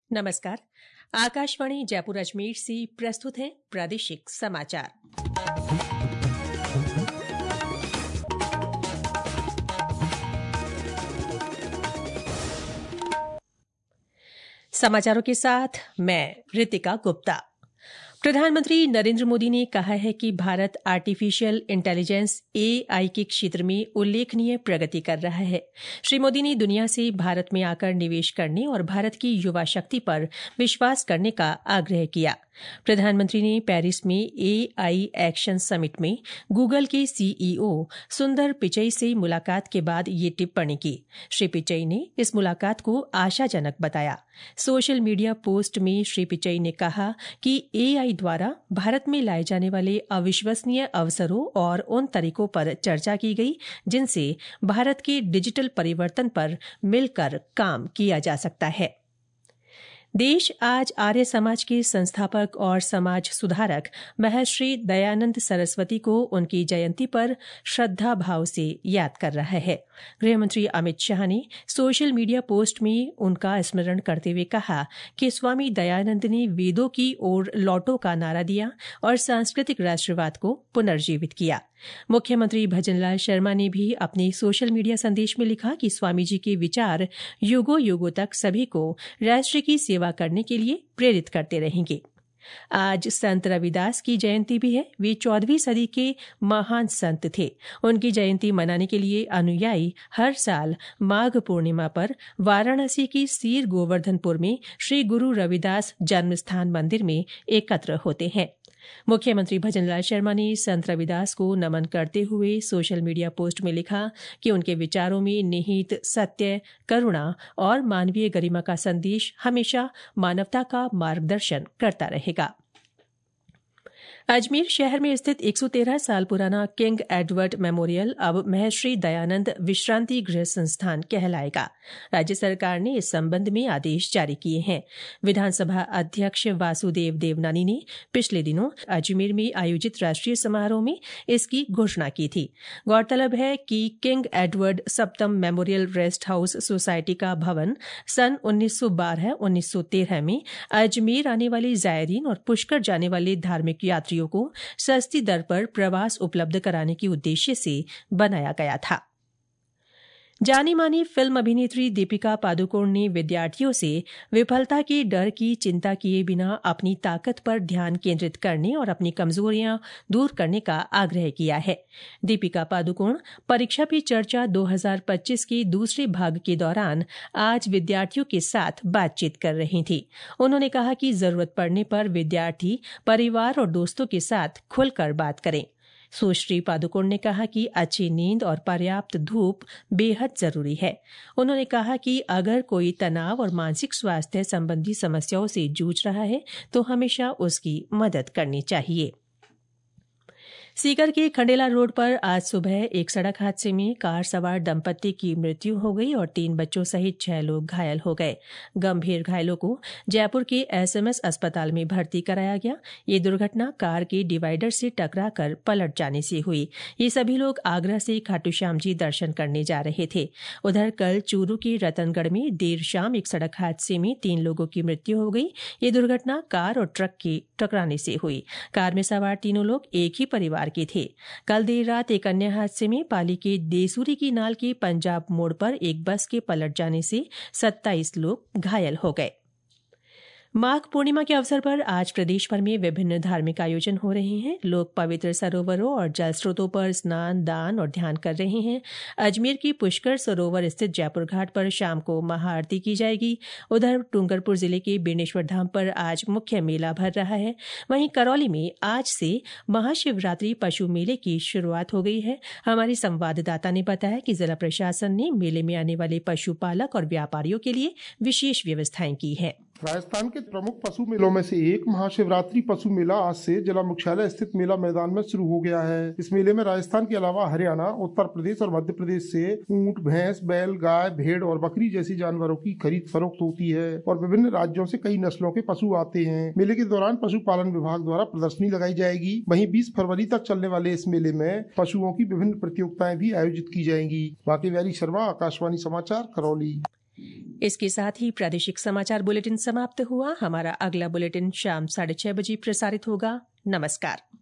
नमस्कार। आकाशवाणी जयपुर अजमेर से प्रस्तुत है प्रादेशिक समाचार। समाचारों के साथ मैं रितिका गुप्ता। प्रधानमंत्री नरेंद्र मोदी ने कहा है कि भारत आर्टिफिशियल इंटेलिजेंस एआई के क्षेत्र में उल्लेखनीय प्रगति कर रहा है। श्री मोदी ने दुनिया से भारत में आकर निवेश करने और भारत की युवा शक्ति पर विश्वास करने का आग्रह किया। प्रधानमंत्री ने पेरिस में एआई एक्शन समिट में गूगल के सीईओ सुंदर पिचई से मुलाकात के बाद ये टिप्पणी की। श्री पिचई ने इस मुलाकात को आशाजनक बताया। सोशल मीडिया पोस्ट में श्री पिचई ने कहा कि एआई द्वारा भारत में लाए जाने वाले अविश्वसनीय अवसरों और उन तरीकों पर चर्चा की गई जिनसे भारत के डिजिटल परिवर्तन पर मिलकर काम किया जा सकता है। देश आज आर्य समाज के संस्थापक और समाज सुधारक महर्षि दयानंद सरस्वती को उनकी जयंती पर श्रद्धा भाव से याद कर रहा है। गृहमंत्री अमित शाह ने सोशल मीडिया पोस्ट में उनका स्मरण करते हुए कहा कि स्वामी दयानंद ने वेदों की ओर लौटो का नारा दिया और सांस्कृतिक राष्ट्रवाद को पुनर्जीवित किया। मुख्यमंत्री भजनलाल शर्मा ने भी अपने सोशल मीडिया संदेश में लिखा कि स्वामी जी के विचार युगों युगों तक सभी को राष्ट्र की सेवा करने के लिए प्रेरित करते रहेंगे। आज संत रविदास की जयंती भी है। वे 14वीं सदी के महान संत थे। उनकी जयंती मनाने के लिए अनुयायी हर साल माघ पूर्णिमा पर वाराणसी की सीर गोवर्धनपुर में श्री गुरु रविदास जन्मस्थान मंदिर में एकत्र होते हैं। मुख्यमंत्री भजनलाल शर्मा ने संत रविदास को नमन करते हुए सोशल मीडिया पोस्ट में लिखा कि उनके विचारों में निहित सत्य, करुणा और मानवीय गरिमा का संदेश हमेशा मानवता का मार्गदर्शन करता रहेगा। अजमेर शहर में स्थित 113 साल पुराना किंग एडवर्ड मेमोरियल अब महर्षि दयानंद विश्रांति गृह संस्थान कहलाएगा। राज्य सरकार ने इस संबंध में आदेश जारी किए हैं। विधानसभा अध्यक्ष वासुदेव देवनानी ने पिछले दिनों अजमेर में आयोजित राष्ट्रीय समारोह में इसकी घोषणा की थी। गौरतलब है कि किंग एडवर्ड सप्तम मेमोरियल रेस्ट हाउस सोसाइटी का भवन सन 1912-1913 में अजमेर आने वाले जायरीन और पुष्कर जाने वाले धार्मिक यात्रियों को सस्ती दर पर प्रवास उपलब्ध कराने के उद्देश्य से बनाया गया था। जानी मानी फिल्म अभिनेत्री दीपिका पादुकोण ने विद्यार्थियों से विफलता के डर की चिंता किए बिना अपनी ताकत पर ध्यान केंद्रित करने और अपनी कमजोरियां दूर करने का आग्रह किया है। दीपिका पादुकोण परीक्षा पे चर्चा 2025 के दूसरे भाग के दौरान आज विद्यार्थियों के साथ बातचीत कर रही थी। उन्होंने कहा कि जरूरत पड़ने पर विद्यार्थी परिवार और दोस्तों के साथ खुलकर बात करें। सुश्री पादुकोण ने कहा कि अच्छी नींद और पर्याप्त धूप बेहद जरूरी है। उन्होंने कहा कि अगर कोई तनाव और मानसिक स्वास्थ्य संबंधी समस्याओं से जूझ रहा है तो हमेशा उसकी मदद करनी चाहिए। सीकर के खंडेला रोड पर आज सुबह एक सड़क हादसे में कार सवार दंपत्ति की मृत्यु हो गई और 3 बच्चों सहित 6 लोग घायल हो गए। गंभीर घायलों को जयपुर के एसएमएस अस्पताल में भर्ती कराया गया। ये दुर्घटना कार के डिवाइडर से टकराकर पलट जाने से हुई। ये सभी लोग आगरा से खाटू श्याम जी दर्शन करने जा रहे थे। उधर कल चूरू के रतनगढ़ में देर शाम एक सड़क हादसे में 3 लोगों की मृत्यु हो गई। ये दुर्घटना कार और ट्रक के टकराने से हुई। कार में सवार तीनों लोग एक ही परिवार के थे। कल देर रात एक अन्य हादसे में पाली के देसूरी की नाल के पंजाब मोड़ पर एक बस के पलट जाने से 27 लोग घायल हो गए। माघ पूर्णिमा के अवसर पर आज प्रदेश भर में विभिन्न धार्मिक आयोजन हो रहे हैं। लोग पवित्र सरोवरों और जल स्रोतों पर स्नान, दान और ध्यान कर रहे हैं। अजमेर की पुष्कर सरोवर स्थित जयपुर घाट पर शाम को महाआरती की जाएगी। उधर डूंगरपुर जिले के बेणेश्वर धाम पर आज मुख्य मेला भर रहा है। वहीं करौली में आज से महाशिवरात्रि पशु मेले की शुरुआत हो गई है। हमारे संवाददाता ने बताया कि जिला प्रशासन ने मेले में आने वाले पशुपालक और व्यापारियों के लिए विशेष व्यवस्थाएं की है। राजस्थान के प्रमुख पशु मेलों में से एक महाशिवरात्रि पशु मेला आज से जिला मुख्यालय स्थित मेला मैदान में शुरू हो गया है। इस मेले में राजस्थान के अलावा हरियाणा, उत्तर प्रदेश और मध्य प्रदेश से ऊंट, भैंस, बैल, गाय, भेड़ और बकरी जैसी जानवरों की खरीद फरोख्त होती है और विभिन्न राज्यों से कई नस्लों के पशु आते हैं। मेले के दौरान पशुपालन विभाग द्वारा प्रदर्शनी लगाई जाएगी। वहीं 20 फरवरी तक चलने वाले इस मेले में पशुओं की विभिन्न प्रतियोगिताएं भी आयोजित की जाएंगी। बाकी वैली शर्मा, आकाशवाणी समाचार, करौली। इसके साथ ही प्रादेशिक समाचार बुलेटिन समाप्त हुआ। हमारा अगला बुलेटिन शाम 6:30 बजे प्रसारित होगा। नमस्कार।